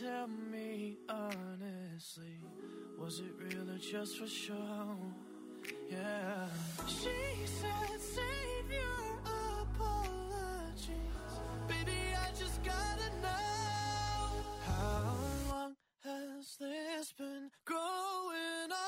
tell me honestly, was it real or just for show? Yeah. She said save your apologies, baby, I just gotta know, how long has this been going on?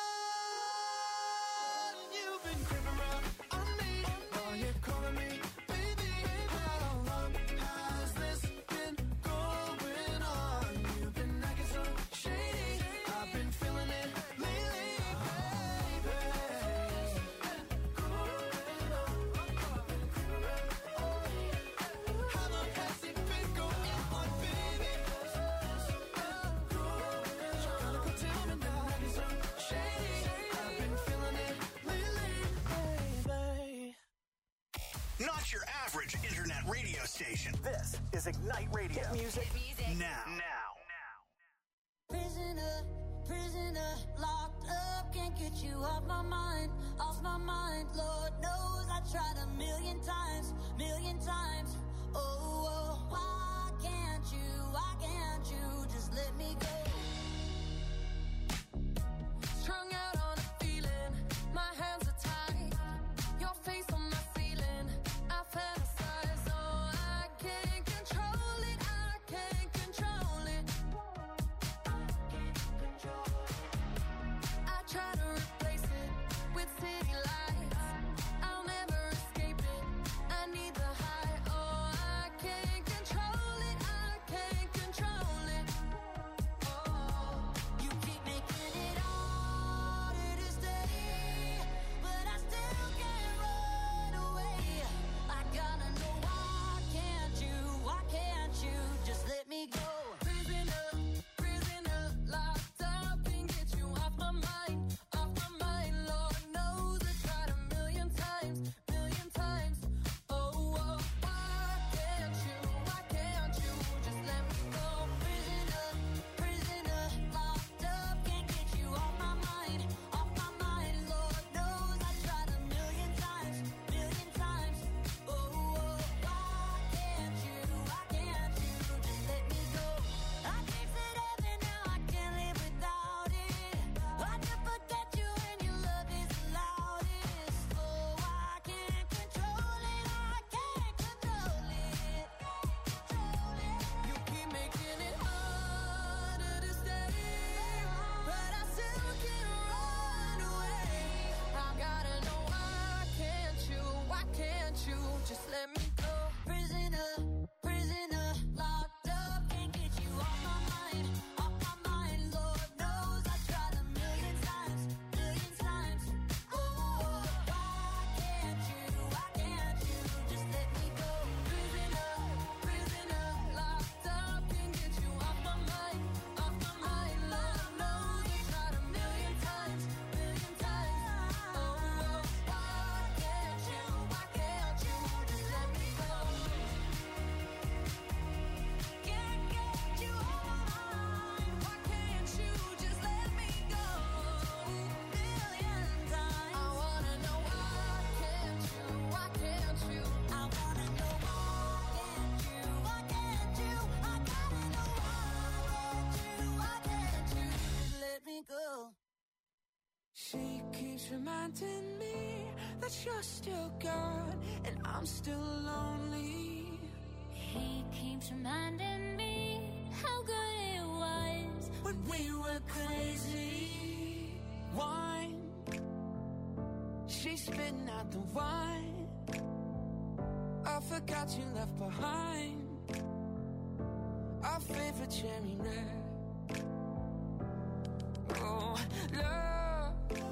You've been creeping around on me while you're calling me baby. How long has this been going on? You've been acting so shady, I've been feeling it lately, baby. How long has it been going on, baby? Gotta go tell me now, acting so shady, I've been feeling it lately, baby. Not your average internet radio station. This is Ignite Radio. Hit music now. Prisoner, prisoner, locked up, can't get you off my mind, Lord knows I tried a million times, oh, why can't you just let me go? Strung out on a feeling, my hands are tied, your face on my ceiling, I fantasize, oh, I can't control it, I try to replace it with city lights, I'll never escape it, I need the high, oh, I can't control it, oh, you keep making it harder to stay, but I still can't run away, I gotta know why can't you just let me go? Prisoner, locked up, can't get you off my mind, Lord knows I tried a million times, oh, why can't you just let me go? Prisoner, locked up, can't get you off my mind, Lord knows I tried a million times, oh, why can't you just let me go? I tasted heaven, now I can't live without it, I can forget you and your love is the loudest, oh, I can't control it, you keep making it harder to stay, but I still can't run away, I gotta know why can't you just let me go? Prisoner, locked up, can't get you off my mind, Lord knows I tried a million times, oh, why can't you just let me go? Prisoner, locked up, can't get you off my mind, Lord knows I tried a million times, oh, why can't you just let me go? Can't get you off my mind, why can't you just let me go? Million times, I wanna know why can't you, I wanna know why can't you, I gotta know why can't you just let me go? She keeps reminding me that you're still gone and I'm still lonely. He keeps reminding me how good it was When we were crazy, wine, she's spitting out the wine. I forgot you left behind our favorite cherry red. Oh, love,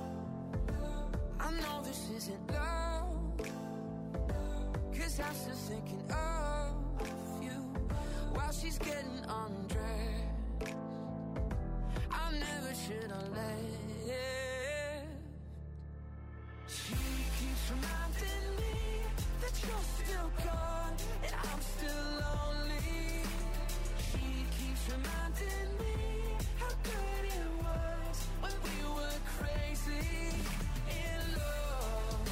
I know this isn't love, 'cause I'm still thinking of you while she's getting undressed. I never should have left. She keeps reminding me that you're still gone and I'm still lonely. She keeps reminding me how good it was when we were crazy in love.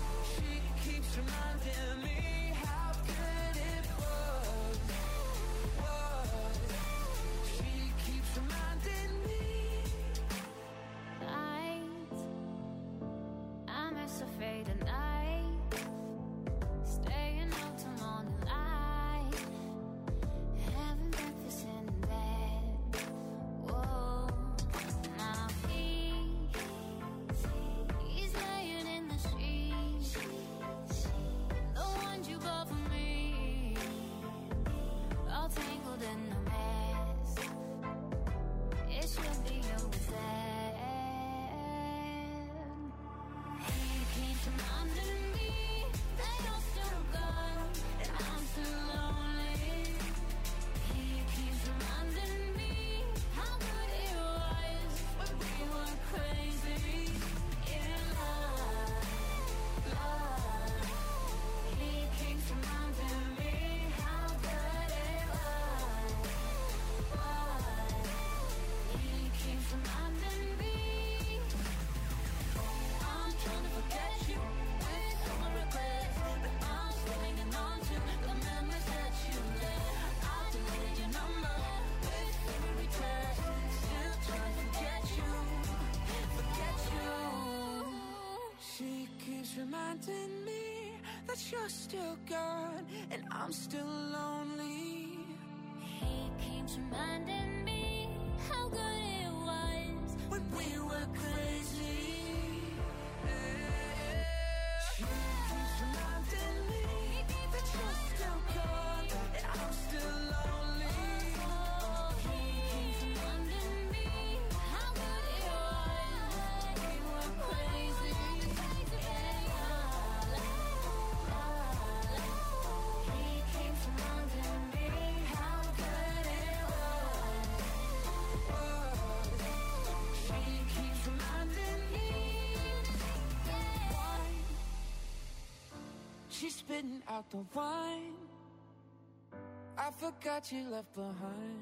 She keeps reminding me how good it was. promise to fade the night, staying out till morning light, having breakfast in bed. Whoa, now he's laying in the sheets, the ones you bought for me, all tangled in a mess. It should be over then. He keeps reminding me that you're still gone and I'm still lonely. He keeps reminding me how good it was when we were crazy in love. He keeps reminding me how good it was. He keeps reminding me. I'm trying to forget you with all my regrets, but I'm still hanging on to the memories that you left. I deleted your number with every text, still trying to forget you, forget you. She keeps reminding me that you're still gone and I'm still lonely. He keeps reminding me how good it was When we were crazy. She keeps reminding me that you're still gone and I'm still lonely. He keeps reminding me how good it was when we were crazy. He keeps reminding me how good it was. She keeps reminding me. She's spitting out the wine I forgot you left behind.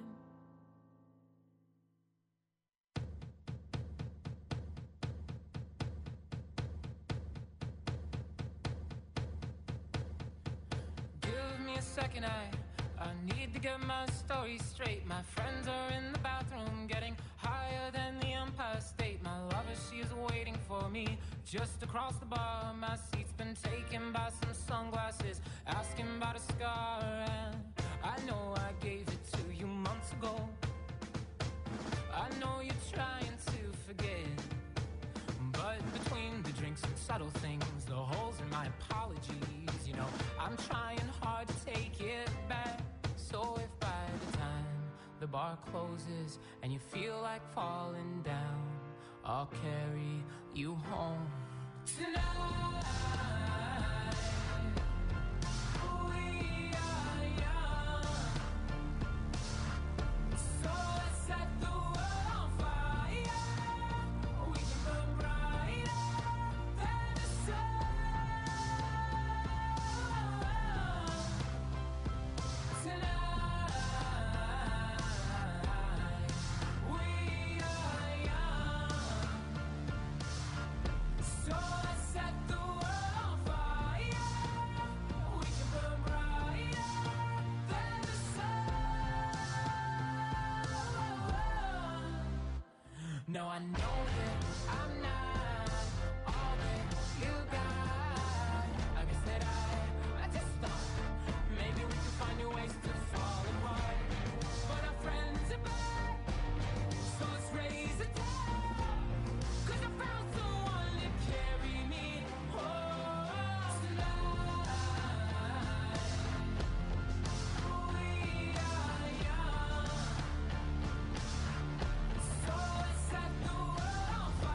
Give me a second, I need to get my story straight. My friends are in the bathroom getting higher than the Empire State. My lover, she is waiting for me just across the bar. My seat's been taken by some sunglasses, asking about a scar. And I know I gave it to you months ago. I know you're trying to forget, but between the drinks and subtle things, the holes in my apologies, you know, I'm trying hard to take it back. So if by the time the bar closes and you feel like falling down, I'll carry you home tonight. We are young, so let's set the world on fire. We can burn brighter than the sun tonight. We are young, so let's set the world on fire. We can burn brighter than the sun. No, I know that I'm not all that you got. I guess that I just thought maybe we could find new ways to fall apart. But our friends are back, so let's raise a toast. 'Cause I found someone to carry me home tonight. We are young, so let's set the world on fire.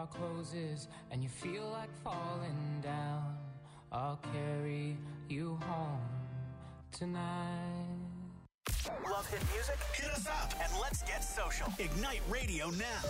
door closes and you feel like falling down, I'll carry you home tonight. Love hit music? Hit us up and let's get social. Ignite Radio now.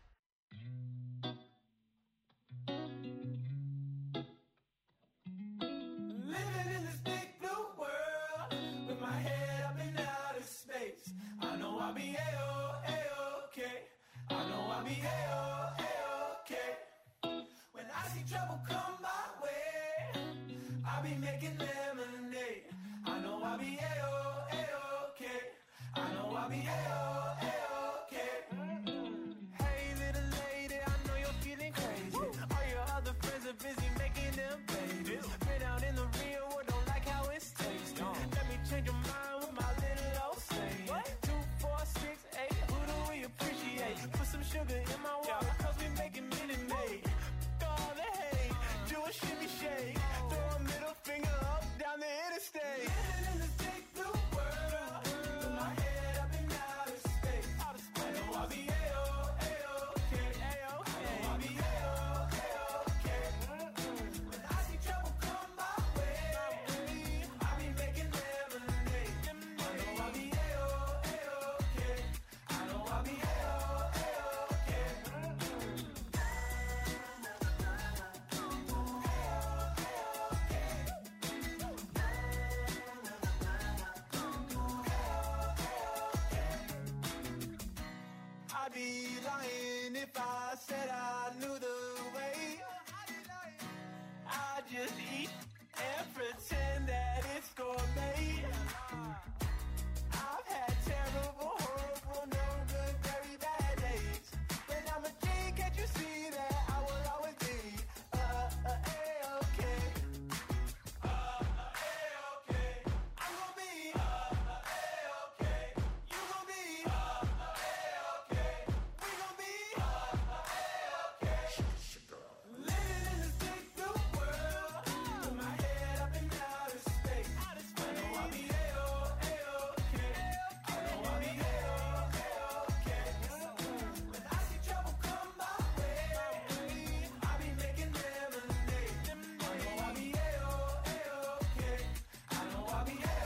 Living in this big blue world with my head up in outer space. I know I'll be A-okay. I know I'll be A-okay. When I see trouble come my way, I'll be making lemonade. I know I'll be A-okay. I know I'll be A-okay. Hey little lady, I know you're feeling crazy. All your other friends are busy making them babies. Been out in the real world, don't like how it tastes. Let me change your mind with my little old saying. 2, 4, 6, 8, who do we appreciate? Put some sugar in my water, cause we making Minute Maid. All the hate, do a shimmy shake. Throw a middle finger up down the interstate. Living in this big blue world with my head up in outer space. I know I'll be A-okay. I know I'll be A-okay. When I see trouble come my way, I'll be making lemonade. I know I'll be A-okay. I know I'll be A-okay. I'd be lying if I said I knew the way. I just eat and pretend that it's gourmet. I've had terrible, horrible, no good, very bad days. When I'm a king, can't you see that I will always be A-okay. A-okay. I'm gonna be A-okay. You gonna be A-okay. We gonna be A-okay. Living in this big blue world with my head up in outer space. I know I'll be A-okay. I know I'll be A-okay. When I see trouble come my way, I'll be making lemonade. I know I'll be A-okay. I know I'll be A-okay.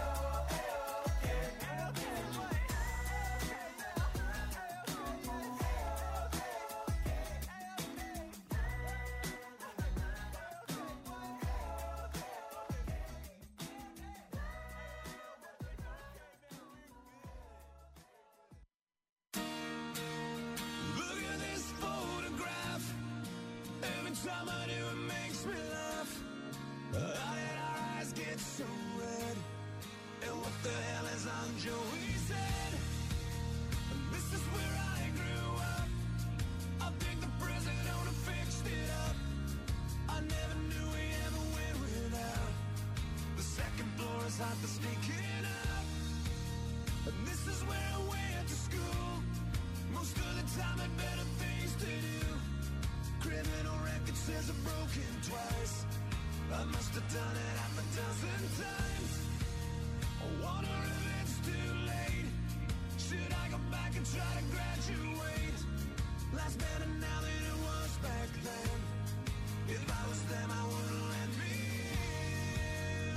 Look at this photograph. Every time I do, it makes me laugh. How did our eyes get so red? And what the hell is on Joey's head? This is where I grew up. I think the president owner fixed it up. I never knew we ever went without. The second floor is hot for sneaking up. And this is where I went to school. Most of the time had better things to do. Criminal record says I've broken twice. I must have done it half a dozen times. I wonder if it's too late. Should I go back and try to graduate? Life's better now than it was back then. If I was them, I wouldn't let me in.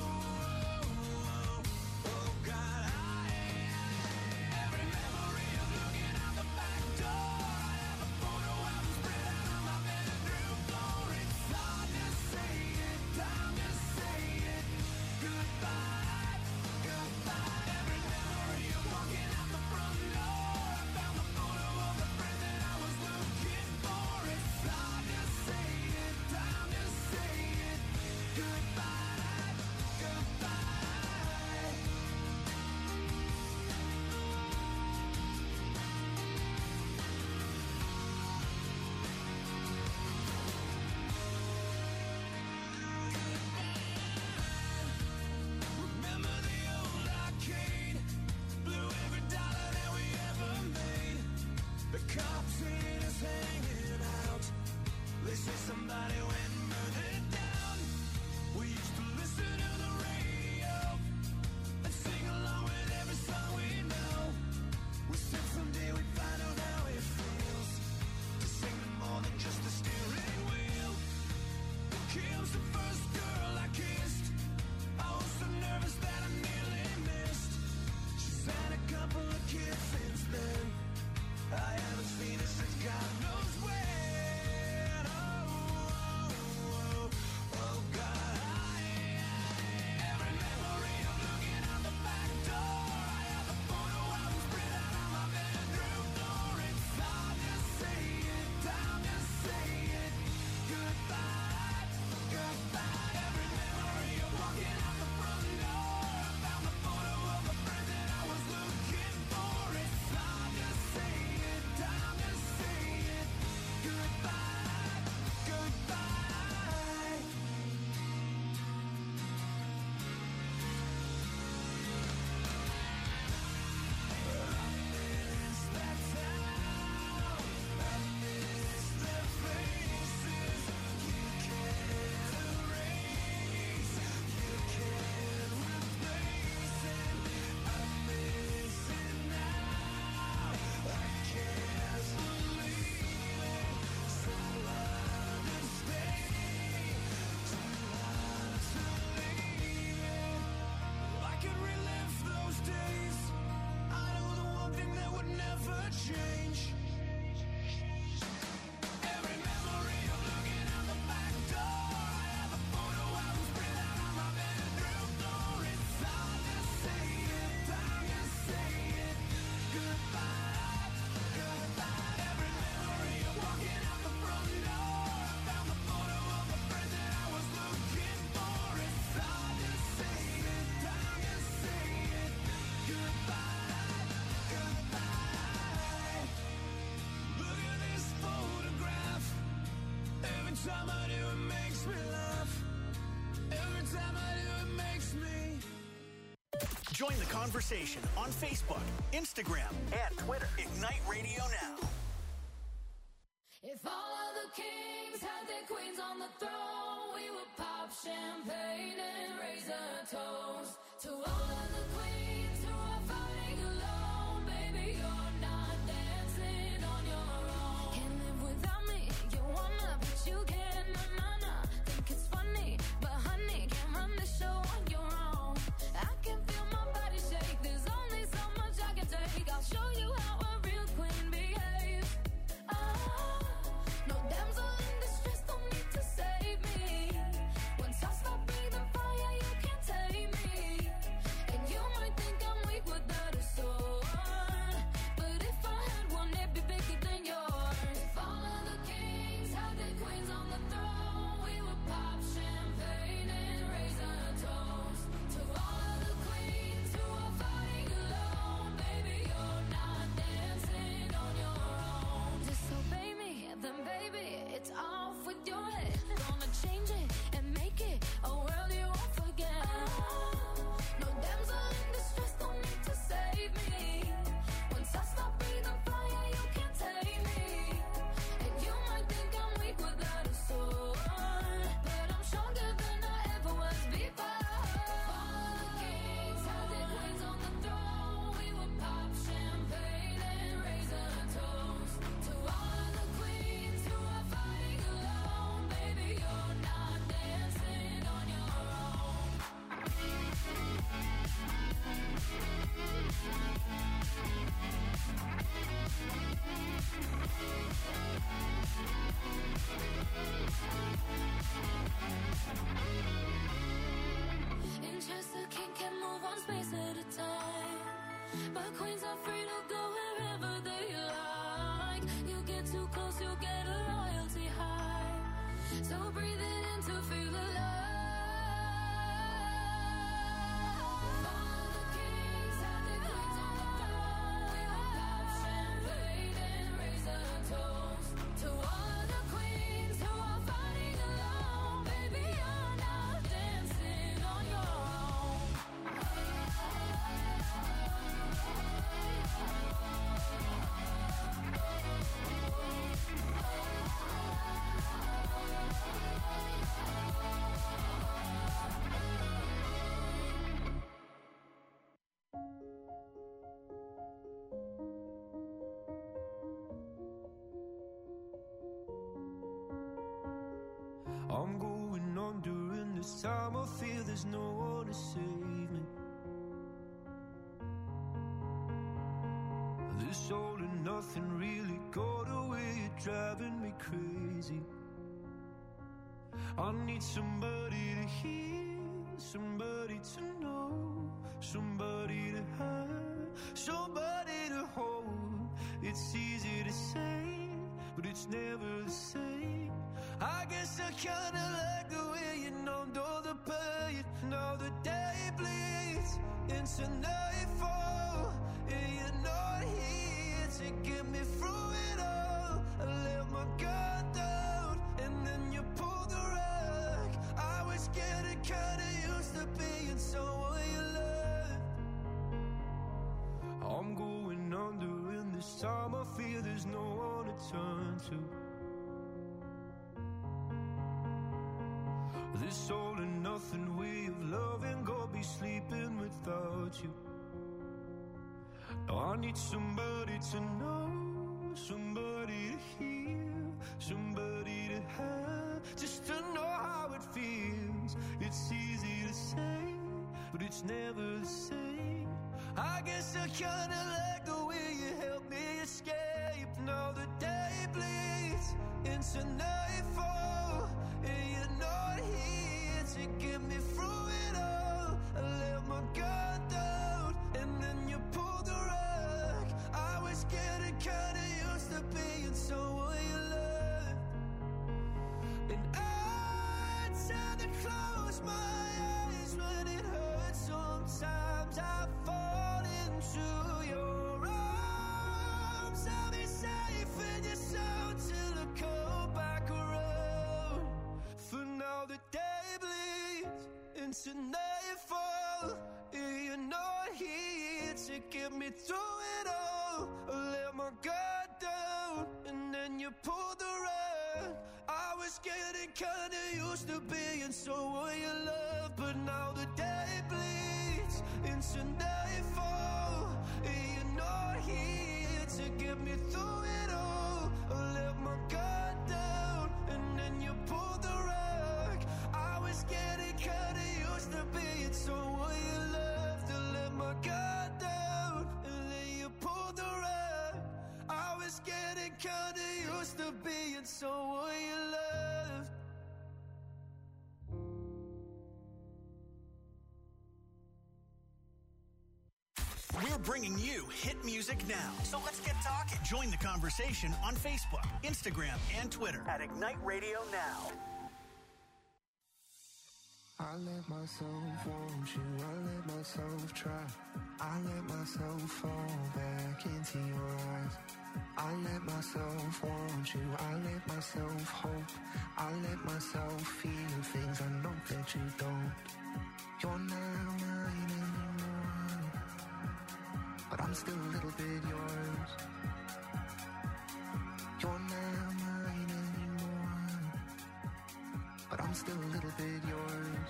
Oh, God, every memory of looking out the back door. I have a photo album spread out on my bedroom floor. It's hard to say it, time to say it. Goodbye. wanna change. Every memory of looking out the back door. I have a photo album spread out on my bedroom floor. It's hard to say it, time to say it. Goodbye, goodbye. Every memory of walking out the front door. I found the photo of the friend that I was looking for. It's hard to say it, time to say it. Goodbye, goodbye. Look at this photograph. Every time I do, it makes me laugh. Every time I do, it makes me. Join the conversation on Facebook, Instagram, and Twitter. Ignite Radio Now. If all of the kings had their queens on the throne, we would pop champagne and raise a toast to all of the queens who are fighting alone. Baby, you're not dancing on your own. Can't live without me. You wanna, but you can't. Nah. Think it's funny, but honey, can't run the show on your own. I can feel my body shake. There's only so much I can take. I'll show you how a real queen behaves. No damsel in distress, don't need to save me. Once I stop breathing fire, you can't tame me. And you might think I'm weak without a sword, but if I had one, it'd be bigger than yours. If all of the kings had their queens on the throne, we would pop champagne and raise a toast to all of the queens who are fighting alone. Baby, you're not dancing on your own. Disobey me, then baby, it's off with your head. Gonna change it and make it a world you won't forget. No damsel in distress, don't need to save me. Once I stop breathing fire, you can't tame me. And you might think I'm weak without a sword, but I'm stronger than I ever was before. All the kings had their queens on the throne. We would pop champagne and raise a toast to all of the queens who are fighting alone. Baby, you're not dancing on your own. In Chester, king can move one space at a time, but queens are free to go wherever they like. You get too close, you get a royalty high. So breathe it in to feel alive. All of the kings had their queens on the throne. We would pop champagne and raise a toast to all of the queens who are fighting alone. Baby, you're not dancing on your own. I'm going on during this time. I feel there's no one to save me. This all and nothing really got away. You're driving me crazy. I need somebody to hear, somebody to know, somebody to have, somebody to hold. It's easy to say, but it's never the same. I guess I kinda like the way you numbed all the pain. Now the day bleeds into nightfall, and you're not here to get me through it all. I let my guard down, and then you pulled the rug. I was getting kinda used to being someone you loved. I'm going under, and this time I feel there's no one to turn to. This all and nothing way of loving, go be sleeping without you. Now I need somebody to know, somebody to hear, somebody to have, just to know how it feels. It's easy to say, but it's never the same. I guess I kinda like the way you help me. It's escape. Now the day bleeds into nightfall, and you're not here to get me through it all. I let my guard down, and then you pulled the rug. I was getting kinda used to being someone you loved, and I tend to close my eyes when it hurts. Sometimes I fall into your arms. I'll be safe in your soul till I come back around. For now the day bleeds into nightfall, and you're not here to get me through it all. I let my guard down, and then you pulled the rug. I was getting kinda used to being someone you love, but now the day bleeds into nightfall, and you're not here to get me through it all. I let my guard down, and then you pulled the rug. I was getting kinda used to being someone you loved. I let my guard down, and then you pulled the rug. I was getting kinda used to being someone you loved. We're bringing you hit music now. So let's get talking. Join the conversation on Facebook, Instagram, and Twitter at Ignite Radio Now. I let myself want you, I let myself try. I let myself fall back into your eyes. I let myself want you, I let myself hope. I let myself feel things I know that you don't. You're not mine anymore, but I'm still a little bit yours. You're not mine anymore, but I'm still a little bit yours.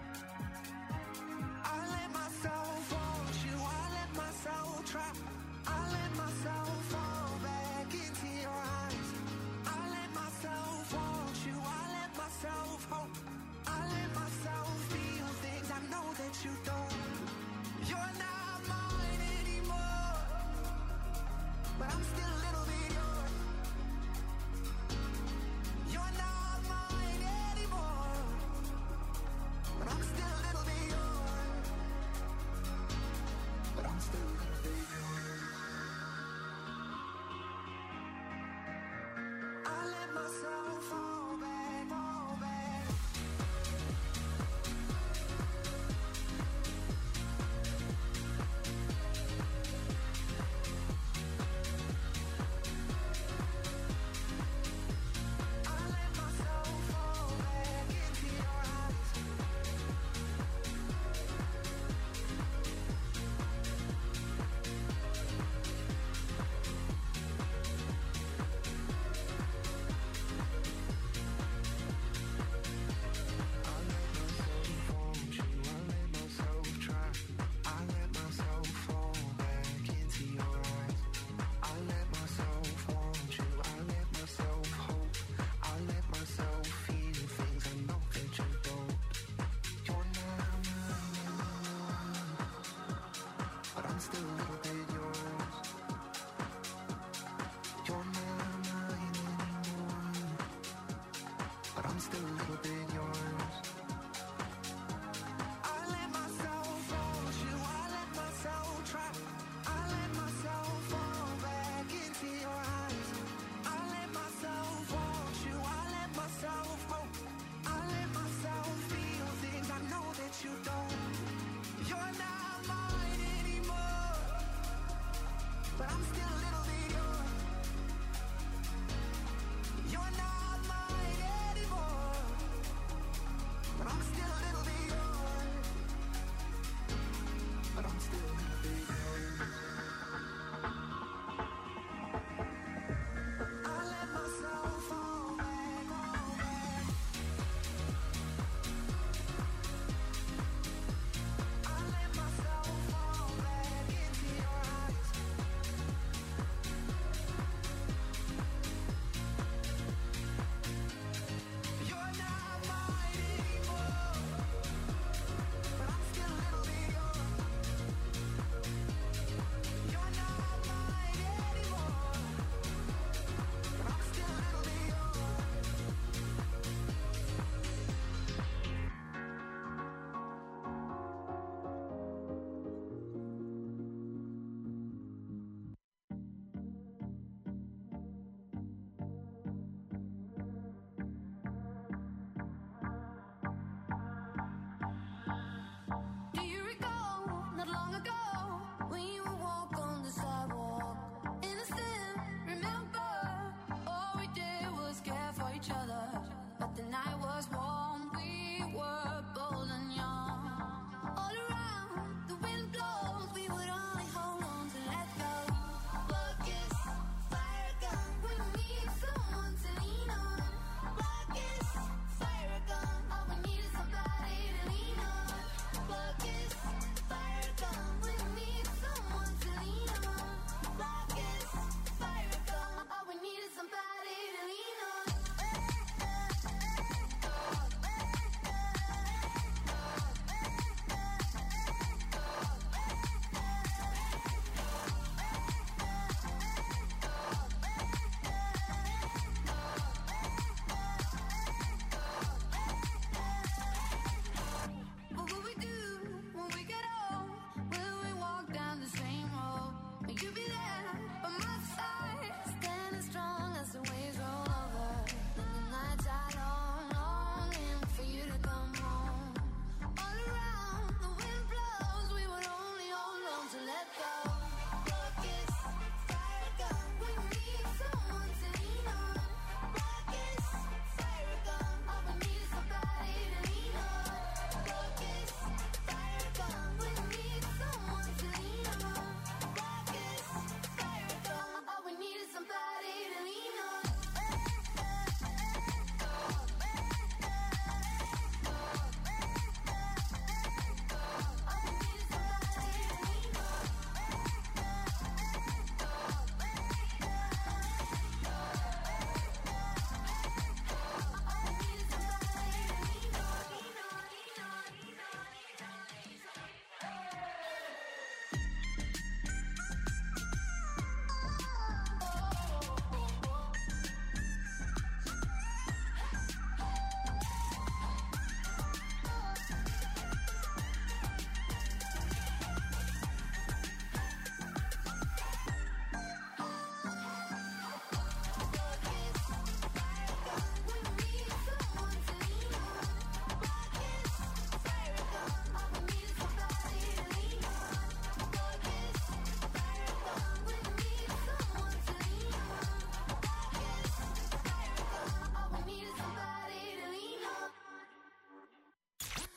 I let myself want you, I let myself try. I let myself fall back into your eyes. I let myself want you, I let myself hope. I let myself feel things I know that you don't. You're not mine anymore,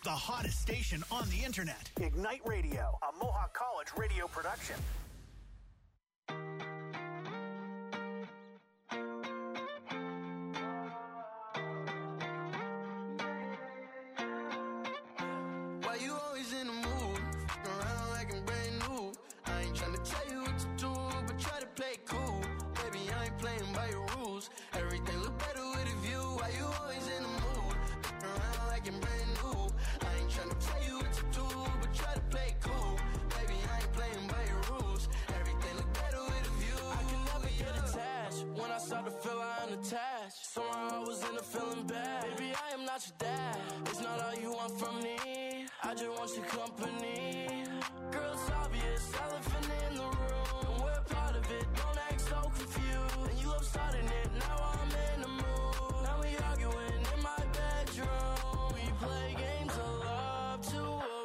the hottest station on the internet. Ignite Radio, a Mohawk College radio production. Why you always in the mood? Around like I'm brand new. I ain't tryna tell you what to do, but try to play it cool. Baby, I ain't playing by your rules. Everything look better with a view. Why you always in the mood? Around like I'm brand new. I ain't tryna tell you what to do, but try to play it cool. Baby, I ain't playing by your rules. Everything look better with a view. I can never get attached. When I start to feel I'm attached, somehow I was in a feeling bad. Baby, I am not your dad. It's not all you want from me. I just want your company. Girl, it's obvious, elephant in the room. And we're part of it, don't act so confused. And you love starting it, now I'm in the mood. Now we arguing in my bedroom. We play games of love to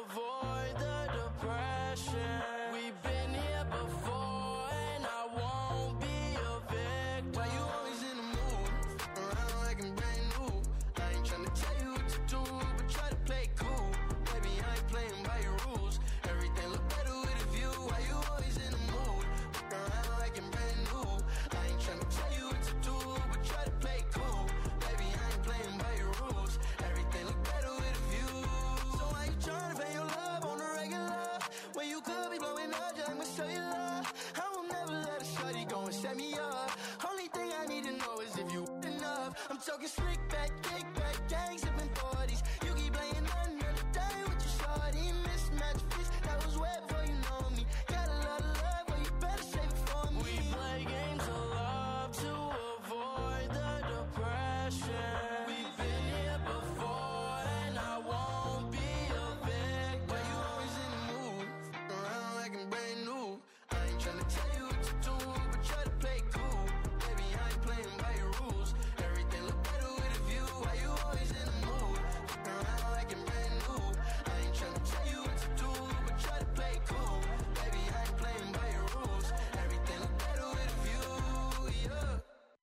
avoid the depression. We've been here before and I won't be a victim. Why you always in the mood? Around like I'm brand new. I ain't tryna tell you what to do, but try to play it cool. Baby, I ain't playing by your rules. Everything look better with a view. Why you always in the mood? Around like I'm brand new. I ain't tryna tell you what to do, but try to play it cool. Baby, I ain't playing by your rules. Everything look better with a view. So why you tryna pay your love on the regular? When you could be blowing up just like cellular. I will never let a shawty go and set me up. Only thing I need to know is if you enough. I'm talking slick back, kick back, gang sipping 40s. You keep playing another day with your shawty. Mismatch fish, that was wet before you know me. Got a lot of love, but you better save it for me. We play games of love to avoid the depression. We've been here before and I won't be a victim. Why you always in the mood? Around like I'm brand new. I ain't tryna tell you what to do, but try to play it cool. Baby, I ain't playing by your rules. Everything look better with a view. Why you always in the mood? Around like I'm brand new. I ain't tryna tell you what to do, but try to play it cool. Baby, I ain't playing by your rules. Everything look better with a view, yeah.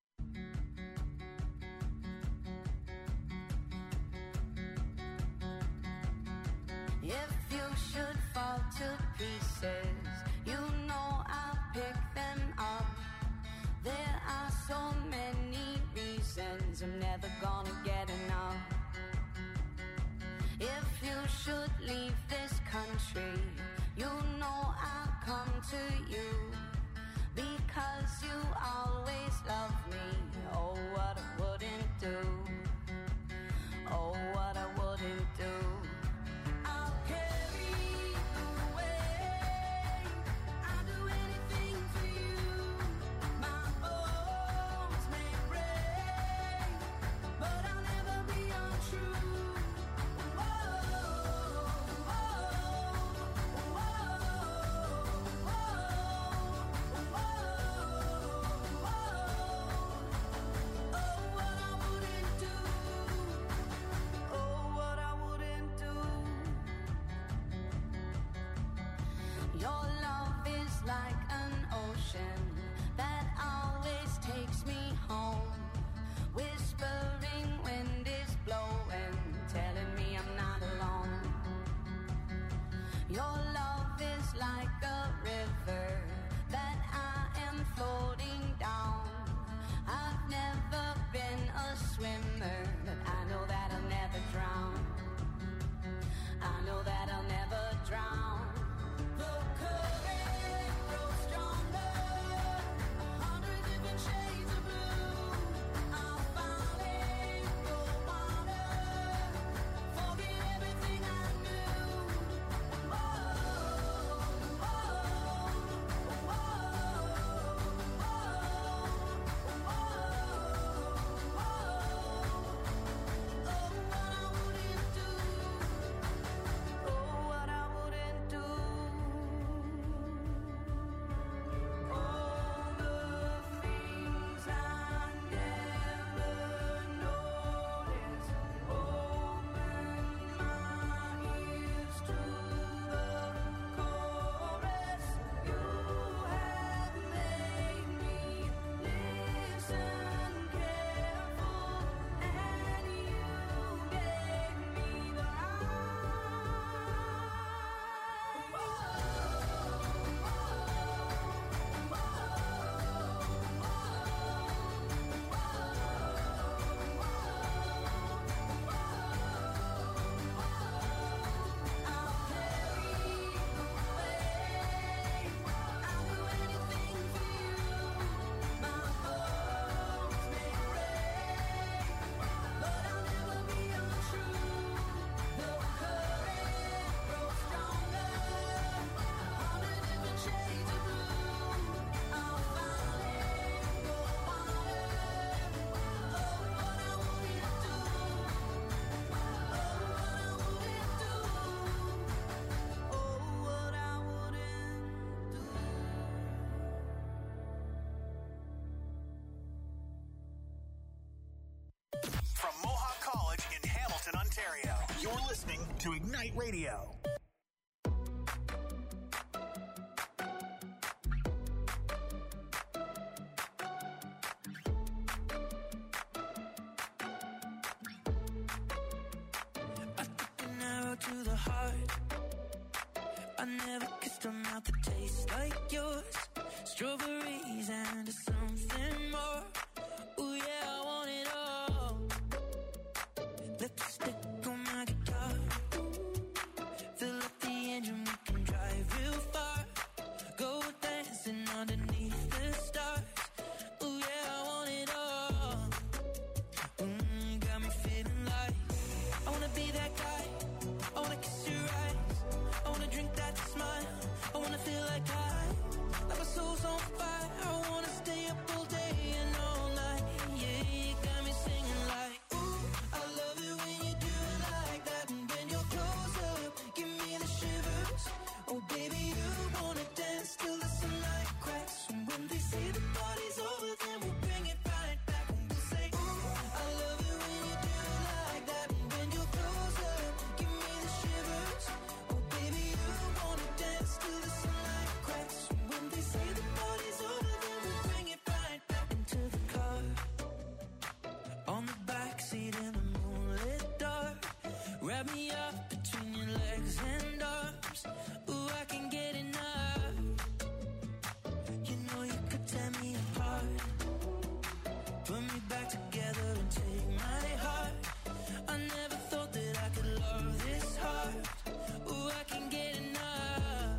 If you should fall to pieces, you know I'll pick them up. There are so many reasons I'm never gonna get enough. If you should leave this country, you know I'll come to you. Because you always love me. Oh, what I wouldn't do. Oh, what I wouldn't do. I'll carry Ignite Radio. An arrow to the heart. I never kissed a mouth that tastes like yours. Strawberries and something more. Ooh yeah, I want it all. Lipstick on my guitar. Fill up the engine, we can drive real far. Go dancing underneath the stars. Ooh yeah, I want it all. Got me feeling like I wanna be that guy. I wanna kiss your eyes. I wanna drink that smile. I wanna feel like my soul's on fire. I wanna stay up all day and all night. Yeah, you got me singing like, ooh, I love it when you do it like that. And when you're close up, give me the shivers. Oh baby, you wanna dance till the sunlight cracks. And when they say the party's over, then we'll bring it right back. And we'll say, ooh, I love it when you do it like that. And when you're close up, give me the shivers. Oh baby, you wanna dance till the sunlight cracks. And when they say the party's over, then we'll bring it right back into the car. On the backseat in the moonlit dark. Wrap me up between your legs and arms. Ooh, I can get enough. You know you could tear me apart. Put me back together and take my heart. I never thought that I could love this hard. Ooh, I can get enough.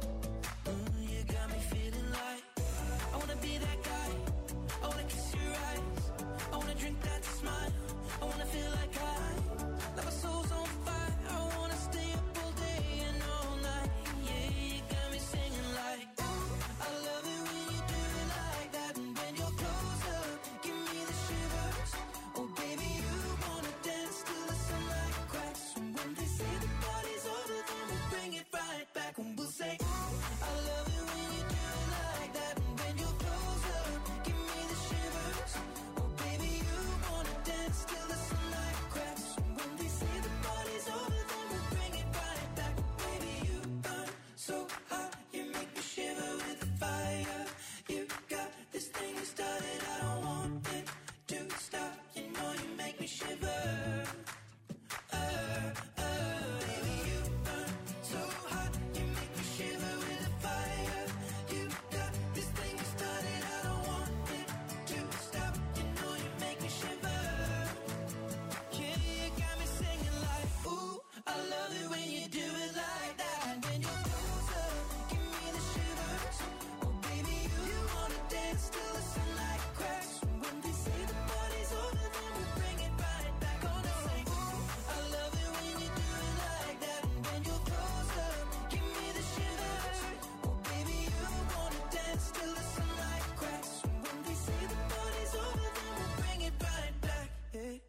You got me feeling like I wanna be that guy. I wanna kiss your eyes. I wanna drink that smile. I wanna feel like my soul's on fire. I wanna stay up all day and all night. Yeah, you got me singing like, ooh, I love it when you do it like that. And when you're close up, give me the shivers. Oh baby, you wanna dance till the sunlight cracks. And when they say the party's over, then we'll bring it right back. And we'll say, ooh, I love it when you do it like that. And when you're close up, give me the shivers. Oh baby, you wanna dance till the sunlight cracks. And when they say the party's over, then we'll bring it right back. Baby, you burn so hot, you make me shiver with the fire. You got this thing you started, I don't want it to stop. You know you make me shiver. Baby, you burn so hot, you make me shiver with the fire. You got this thing you started, I don't want it to stop. You know you make me shiver. Yeah, you got me singing like, ooh, I love it when you do it like that. And when you're close up, give me the shivers. Oh baby, you wanna dance till the sunlight cracks. And when they say the party's over, then we'll bring it right back. Gonna say, ooh, I love it when you do it like that. And when you're close up, give me the shivers. Oh baby, you wanna dance till the sunlight cracks. And when they say the party's over, then we'll bring it right back. Hey.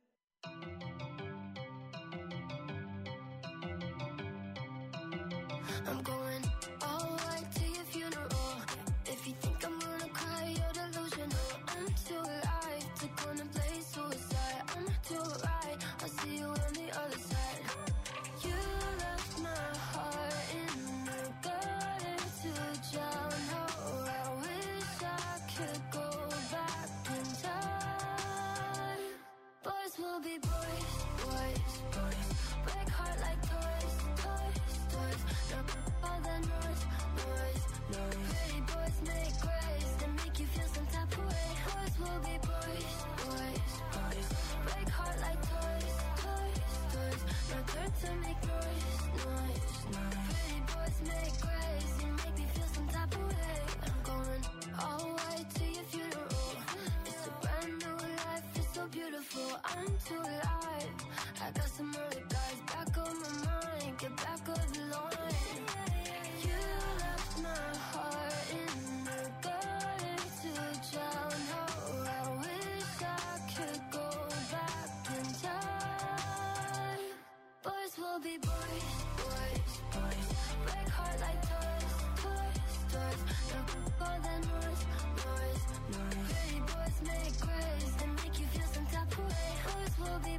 I'm going all white to your funeral. If you think I'm gonna cry, you're delusional. I'm too alive to contemplate suicide. I'm too right, I'll see you on the other side. You left my heart in the gutter to drown. Oh, I wish I could go back in time. Boys will be boys, boys, boys. Break heart like toys, toys, toys. No, all the noise, noise, noise. Pretty boys make grace and make you feel some type of way. Boys will be boys, boys, boys. Break heart like toys, toys, toys. No turn to make noise, noise, noise. Pretty boys make grace and make me feel some type of way. I'm going all white to your funeral. It's a brand new life, it's so beautiful. I'm too alive. I got some other guys back on my mind. Get back on the line. You left my heart in the gutter to drown. Oh, I wish I could go back in time. Boys will be boys, boys, boys. Break heart like toys, toys, toys. No, all the noise, noise, noise. Pretty boys make grace and make you feel some type of way. Boys will be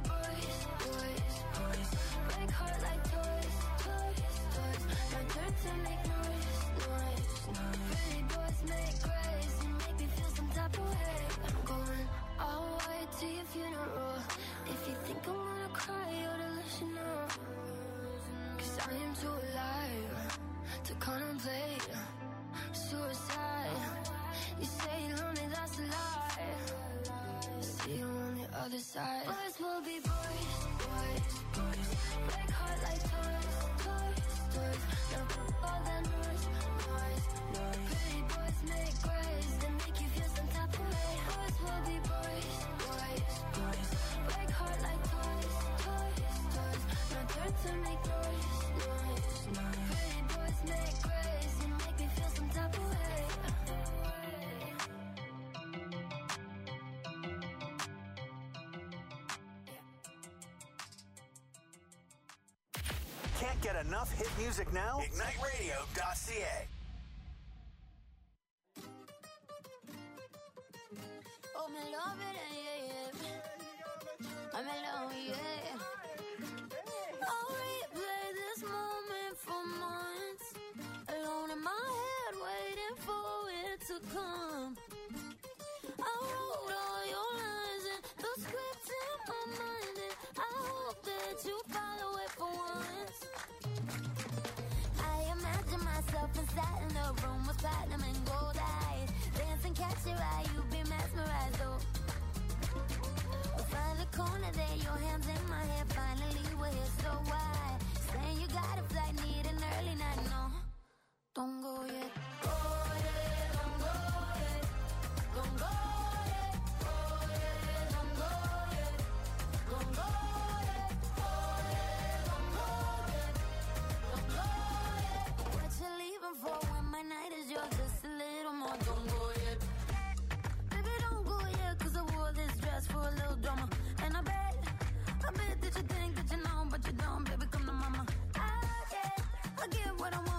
too alive to contemplate suicide. You say you're lonely, that's a lie. See you on the other side. Boys will be boys, boys, boys. Break heart like toys, toys, toys. Now all that noise, noise, noise. Pretty boys make grace, they make you feel some type of way. Boys will be boys, boys, boys. Break heart like toys, toys, toys. Now turn to make noise, noise, noise. Pretty boys make grace, they make me feel some type of way. Can't get enough hit music now? IgniteRadio.ca. Oh, me love it, yeah, yeah. I'm alone, yeah. I'll replay this moment for months. Alone in my head, waiting for it to come. I wrote all your lines and the script in my mind, and I hope that you follow it for once. I imagine myself inside in a room with platinum and gold eyes. Dance and catch your eye, you be mesmerized, though. We'll find the corner there, your hands in my hair. Finally, we're here, so why? Saying you got a flight, need an early night, no. Don't go yet. Go yet, don't go yet. Don't go yet. Go yet, don't go yet. Don't go yet. Go yet, don't go yet. Don't go yet. What you leaving for when my night is yours? Just a little more. Don't go yet. Baby, don't go yet, 'cause I wore this dress for a little drama. And I bet that you think that you know, but you don't. Baby, come to mama. I get what I want.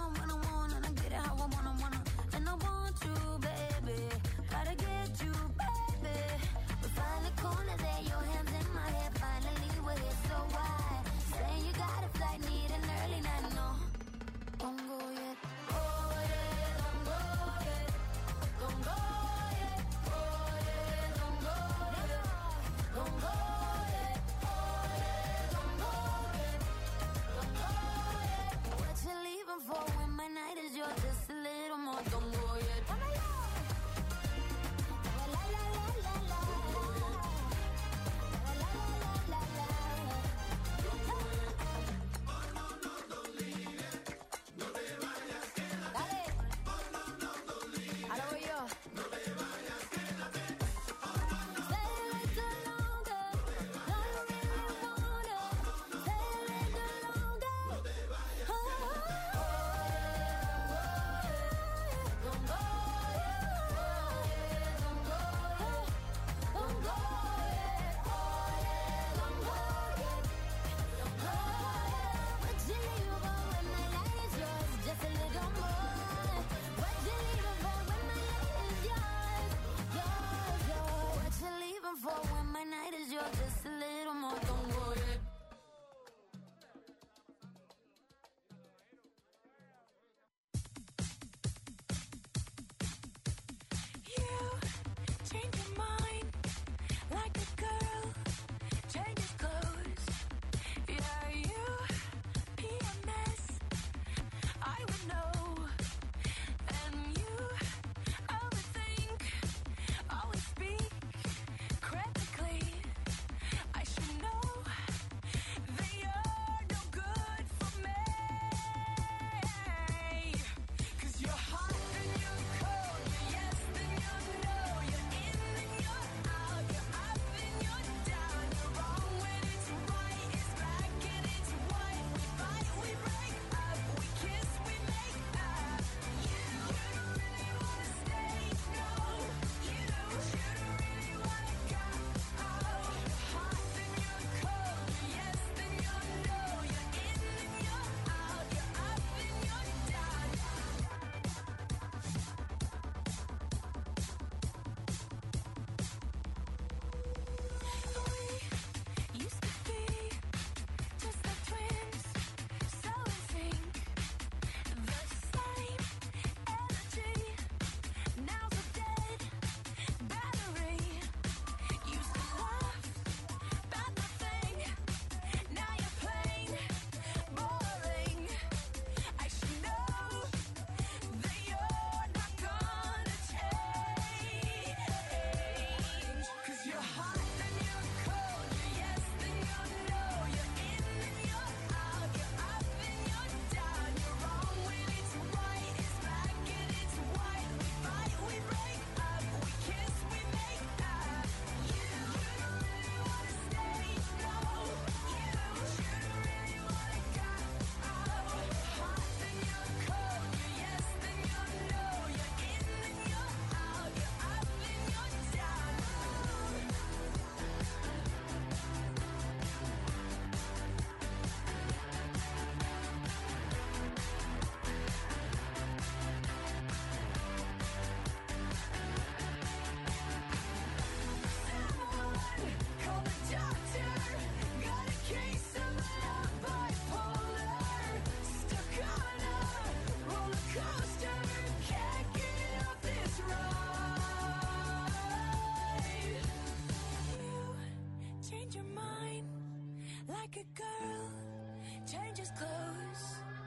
naked girl changes clothes.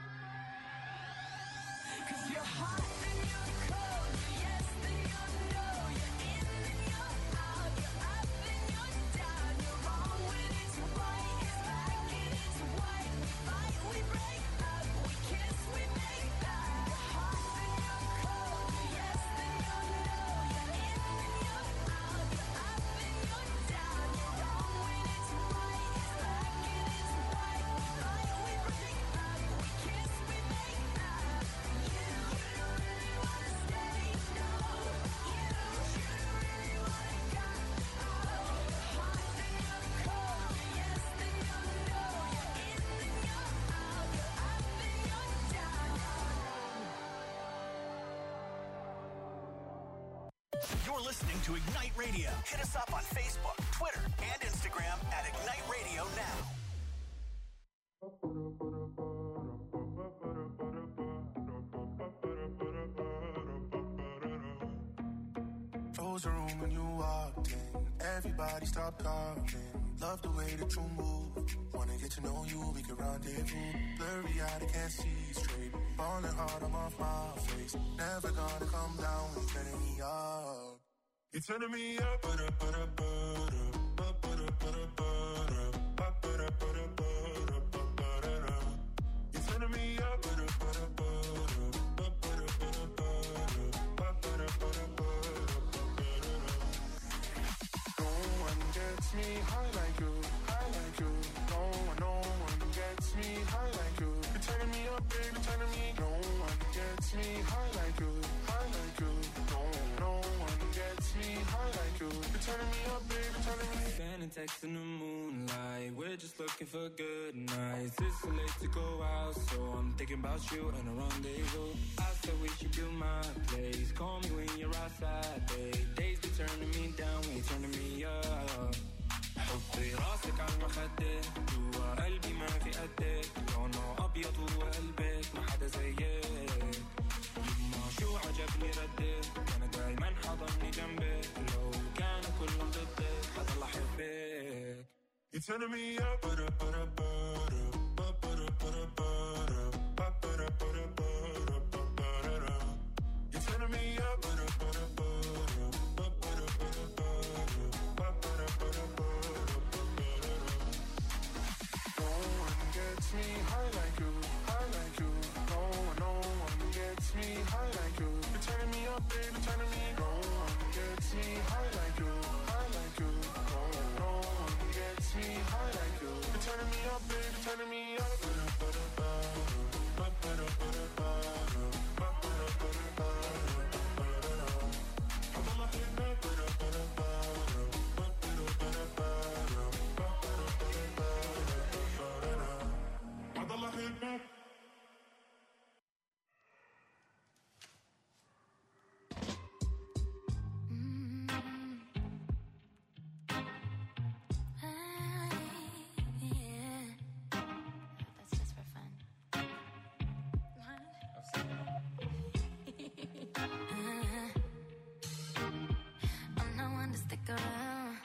'Cause you're hot and you're cold, you're yes and you're no, you're in and you're out, you're up and you're down, you're wrong when it's right, it's black and it's white. We fight, we break up, we kiss, we make up. You're hot and you're cold, you're yes and you're no, you're in and you're out, you're up and you're down, you're wrong when it's right, it's black and it's white. We fight, we break up, we kiss, we make up. You don't really wanna stay, no. You don't really wanna go. You're hot and you're cold, you're yes and you're no, you're in and you're out, you're up and you're down. You're listening to Ignite Radio. Hit us up on Facebook, Twitter, and Instagram at Ignite Radio Now. Close the room when you walked in. Everybody stop talking. Love the way that you move. Wanna get to know you, we can rendezvous. Blurry eyed, I can't see straight. Falling hard, I'm off my face. Never gonna come down, you're turning me up. You're turning me up, butter, butter, butter, butter, butter, butter, butter, butter, butter, butter. You're turning me up, butter, butter, butter, butter, butter, butter, butter, butter, butter. No one gets me high like you, high like you. No one gets me high like you. You're turning me up, baby, turning me. No one gets me high like you, high like you. No one gets me high like you. You're turning me up, baby, turning me. Sending texts in the moonlight. We're just looking for good nights. It's so late to go out, so I'm thinking about you and a rendezvous. I said we should do my place. Call me when you're outside, babe. Days be turning me down, when you're turning me up. حطي راسك على المخدة جوا قلبي ما في قدك لونه أبيض وقلبك ما حدا زيك يما شو عجبني ردك أنا دايما حضني جنبك لو كانوا كلهم ضدك حضل أحبك. You're turning me up, butter, butter, butter, butter, butter, butter, butter, butter, butter, butter. You're turning me up, butter, butter, butter, butter, butter, butter, butter, butter, butter. No one gets me high like you, high like you. No one gets me high like you. You're turning me up, baby, turning me. No one gets me high like you, high like you. No one gets me high like you. You're turning me up, baby, turning me up. That's just for fun. I'm not one to stick around.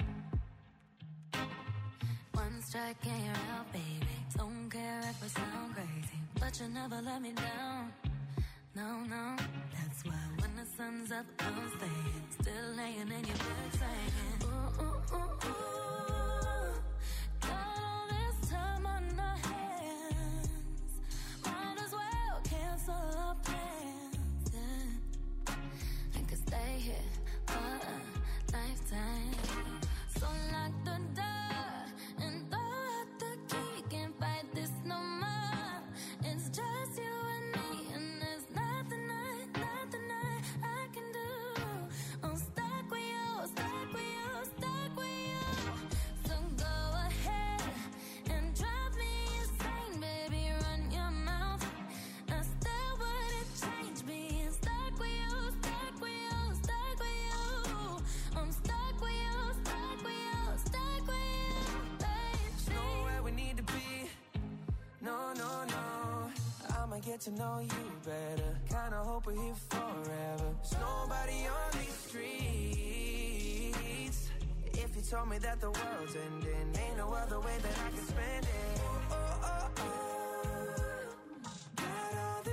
One strike and you're out, baby. Don't care if I sound crazy, but you never let me down. No, that's why when the sun's up, I'm staying. Still laying in your bed saying, ooh, ooh, ooh, ooh. Got all this time on our hands. Might as well cancel our plans. Yeah. I could stay here for a lifetime. So lock the door and throw out the key. Can't fight this no more. It's just you and me, and there's nothing I can do. I'm stuck with you, stuck with you, stuck with you. So go ahead and drive me insane, baby. Run your mouth. I still wouldn't change being stuck with you, stuck with you, stuck with you. I'm stuck with you, stuck with you, stuck with you, baby. Nowhere we need to be. No. I'ma get to know you better. Kinda hope we're here forever. There's nobody on these streets. If you told me that the world's ending, ain't no other way that I can spend it.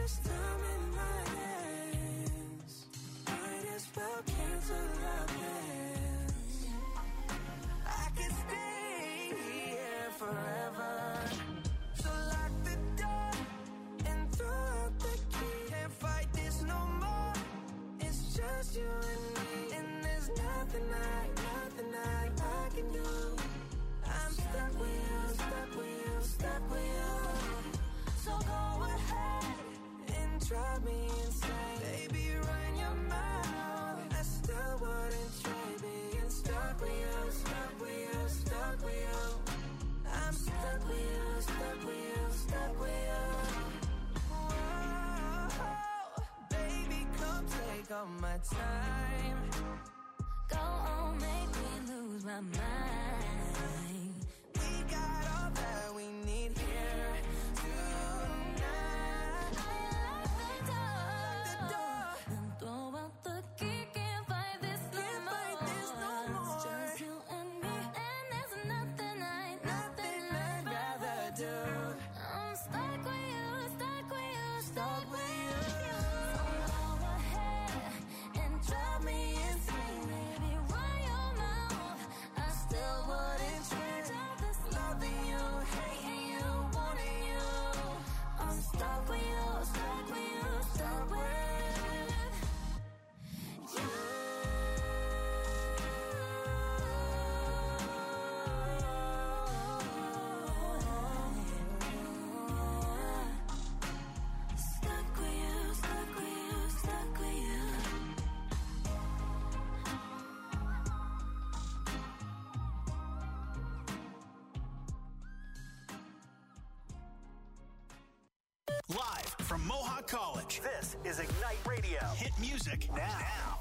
this time in my hands. Might as well cancel our plans. I can stay here forever. So lock the door and throw out the key. Can't fight this no more. It's just you and me, and there's nothing I can do. I'm stuck with you, stuck with you, stuck with you. So go ahead and drive me insane. Baby, run your mouth. I still wouldn't trade being stuck with you, stuck with you, stuck with you. I'm stuck with you, stuck with you, stuck with you. Whoa, baby, come take all my time. Go on, make me lose my We mind. got all that we need here tonight. Lock the door and throw out the key. Can't fight this no more. It's just you and me, and there's nothing I'd rather do. I'm stuck with you, stuck with you, stuck with you. So go ahead and drive me insane, baby. Run your mouth. I still wouldn't trade all this loving you, hating you, wanting you. I'm stuck with you, stuck with you, stuck with you. Stuck with you, stuck with you, stuck with you. Live from Mohawk College, this is Ignite Radio. Hit music now.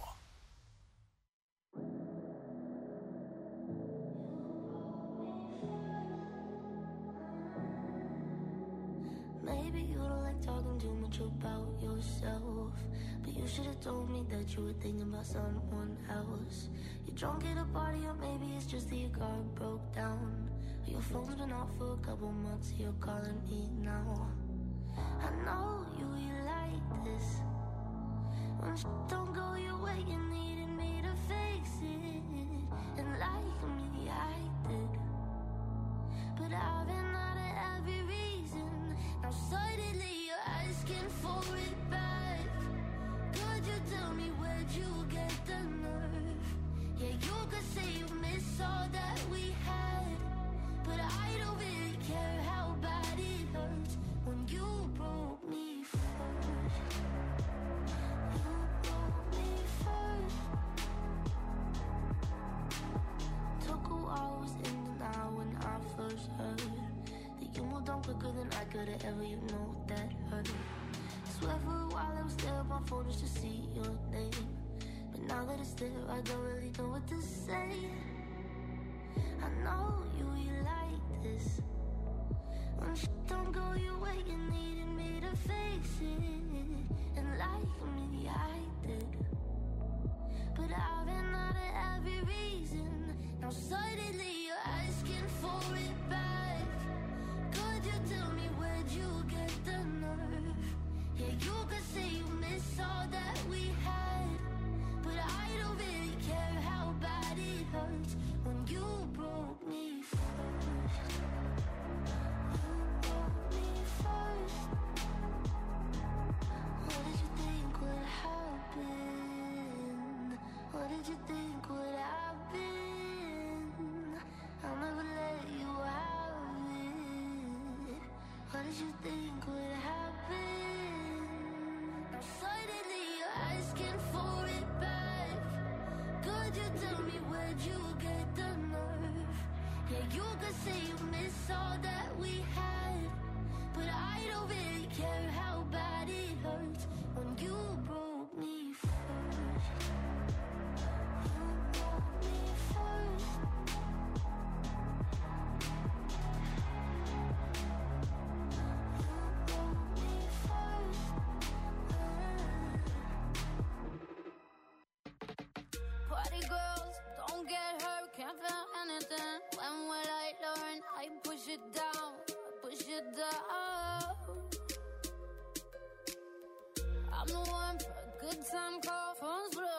Maybe you don't like talking too much about yourself, but you should have told me that you were thinking about someone else. You're drunk at a party, or maybe it's just that your car broke down. Or your phone's been off for a couple months, so you're calling me now. I know you like this. When shit don't go your way, you needed me to fix it. And like me, I did. But I've been out of every reason. Now suddenly you're asking for it back. Could you tell me where'd you get the nerve? Yeah, you could say you miss all that we had, but I don't really care how bad it hurts when you broke me first. You broke me first. Took a while, was in denial when I first heard that you moved on quicker than I could've ever, you know that hurt. Swear for a while I was there on my phone just to see your name, but now that it's there, I don't really know what to say. I know you like this. When shit don't go your way, you needed me to fix it. And like me, I did. But I've been out of every reason. Now suddenly you're asking for it back. Could you tell me where'd you get the nerve? Yeah, you could say you miss all that we had, but I don't really care how bad it hurts when you broke me first. You broke me first. What did you think would happen? What did you think would happen? I'll never let you have it. What did you think would happen? Now suddenly you're asking for it back. Could you tell me where'd you get the nerve? Yeah, you could say you miss all that we had, but I don't really care how bad it hurts when you broke me first. You broke me first. You broke me first. Party girls, don't get hurt, can't feel anything. When will I learn? I push it down, I push it down. I'm the one for a good time call. Phone's blue,